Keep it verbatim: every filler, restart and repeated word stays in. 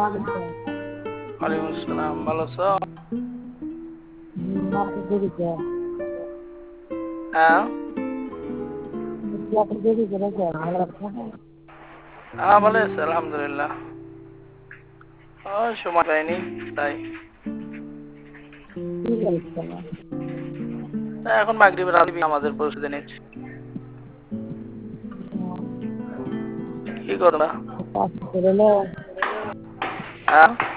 ওয়ালাইকুম আসসালাম, ভালো আছো? হ্যাঁ হ্যাঁ ভালো আছে আলহামদুলিল্লাহ। ও সময় পাইনি তাই। তা এখন মাগরিবের আগে আমাদের প্রস্তুতি নিচ্ছি। কি করবা? হ্যাঁ